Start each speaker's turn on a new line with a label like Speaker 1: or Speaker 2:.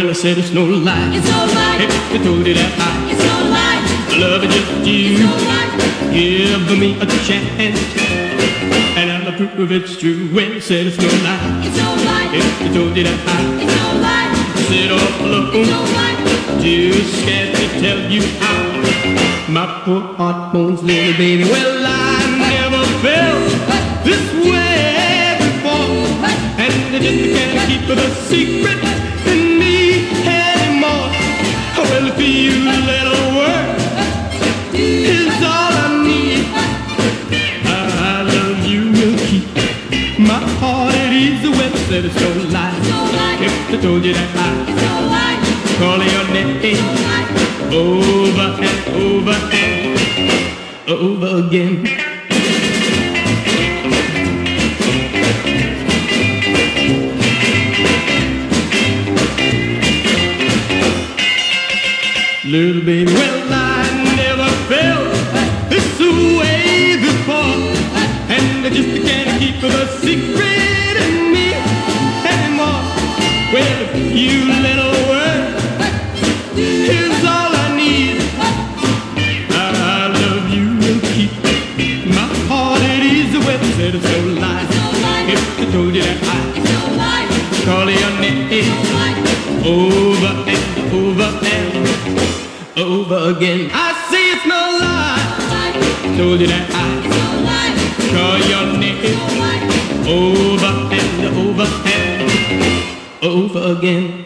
Speaker 1: Well, I said it's no lie.
Speaker 2: It's no lie.
Speaker 1: If I told you that
Speaker 2: It's no lie.
Speaker 1: I love it just you.
Speaker 2: It's no lie.
Speaker 1: Give me a chance, and I'll prove it's true. Well, I said it's no lie.
Speaker 2: It's no lie.
Speaker 1: If I told you that
Speaker 2: It's no lie.
Speaker 1: I sit all alone,
Speaker 2: It's no lie.
Speaker 1: too scared to tell you how my poor heart moans, little baby. Well, I never felt this way before, and I just can't keep the secret in me anymore. Well, if you little word is all I need, I love you will keep my heart at ease. Well, I said it's no lie.
Speaker 2: It's no lie.
Speaker 1: If I told you that
Speaker 2: It's no lie.
Speaker 1: call your name over and over and over again. Little baby, well, I never felt this way before, and I just can't keep the secret in me anymore. Well, if you little word is all I need, I love you and keep my heart at ease. Well, I said it's no lie. If I told you that
Speaker 2: It's no lie.
Speaker 1: I call your name over and over and over again. I say it's no lie. Told you that I call your name over and over and over again.